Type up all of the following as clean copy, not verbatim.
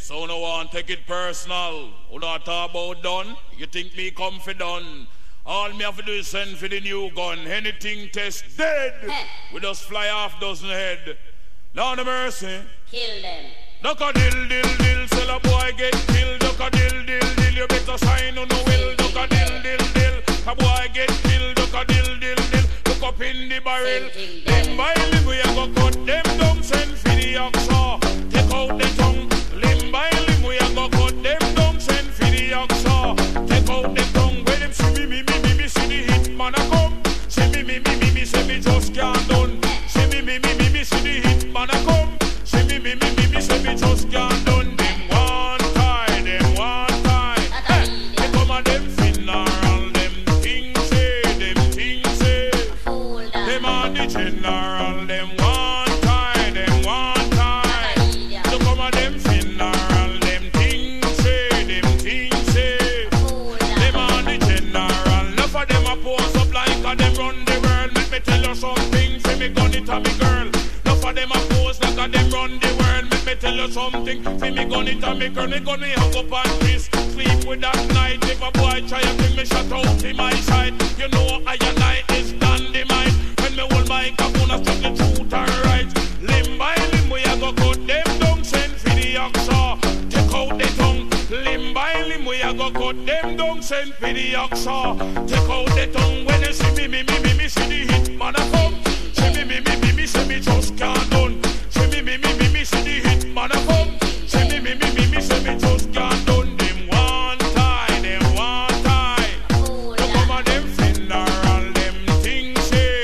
So no one take it personal. Who not talk about done? You think me come for done? All me have to do is send for the new gun. Anything test dead. We just fly off dozen head. Lord of mercy. Kill them. Duck a dill dill dill. Sell a boy get killed. Duck a dill dill dill. You better sign on the will. Duck a dill dill dill. A boy get killed. Duck a dill dill dill. Look up in the barrel. Them by limb we a go cut them down. Send for the oxa. Take out the tongue. Limb by limb we a go cut them down. Send for the oxa. Take out the tongue. When them see me see the hit man a come. See me say me just can't done. See me see the hit man a come. See me say me just can't done. Them one time. Hey, they come and them funeral. Them things say. Them are the general. Them one time. So come and them funeral. Them things say. Them are the general. Enough of them a pose up like a them run the world. Let me tell you something. For me gun it a me girl. Enough of them a pose like a them run the world. Let me tell you something. For me gun it a me girl. Me gun me hug up and kiss. Sleep with that night. If a boy try to bring me shut out in my side, you know I and I is dynamite. When me hold my capuna struck the truth and right. Limb by limb we a go cut them down. Send for the oxa. Take out the tongue. Limb by limb we a go cut them down. Send for the oxa. Take out the tongue. When you see me see the hit man a come. See me say me just can't done. See me see the hit man a come. See me say me just can't done. Them one time. You come and them funeral. Them things say.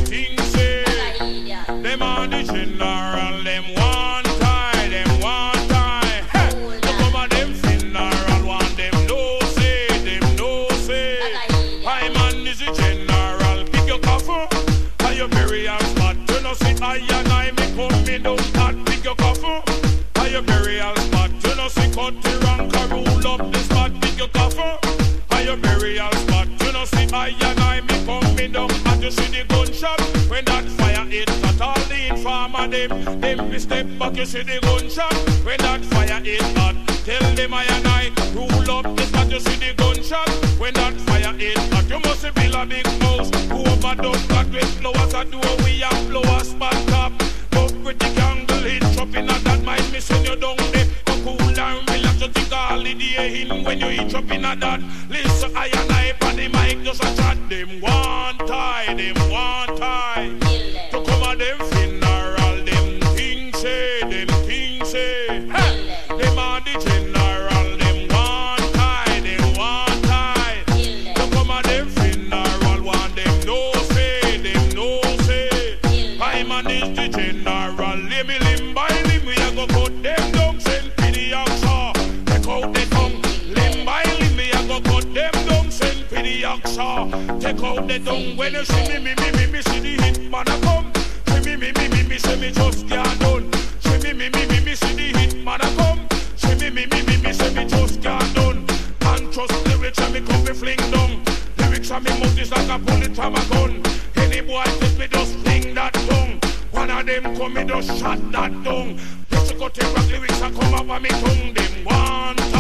Them are the general. Them one time. Hey, you come and them funeral. One them no say. I man is the general. Pick your coffin and your burial spot. You know see I and I me come me down hot. Pick your coffin and your burial spot. You know see cut the rank and rule up the spot. Pick your coffin and your burial spot. You know see I and I me come me down hot. You see the gunshot when that fire hit. Got all the informer them be step back. You see the gunshot when that fire hit hot. Tell them I and I rule up the spot. You see the gunshot when that fire hit hot. You must feel a big house. Who overdone got with flowers a door. We have flowers spot top. But pretty candle hit up in that mind. Me send you down there. Go cool down, relax. You take a holiday in when you hit up in that. Listen, I and I on the mic just a chat. Them one time. To come at them funeral. Them things say. Hey, them are the general. Them one time. To come at them funeral. One them no say. I man is the general. Limb by limb we a go cut them down. Send for the oxa. Take out the tongue. Limb by limb we a go cut them down. Send for the oxa. Take out the tongue. When you see me see the hit man a come. See me say me just can't done. See me see the hit man a come. See me say me just can't done. And trust lyrics and me come be fling down. Lyrics and me mouth is like a bullet from a gun. Any boy take me just fling that tongue. One of them come me just shot that tongue. Just got the rock lyrics and come up on me tongue. Them one time.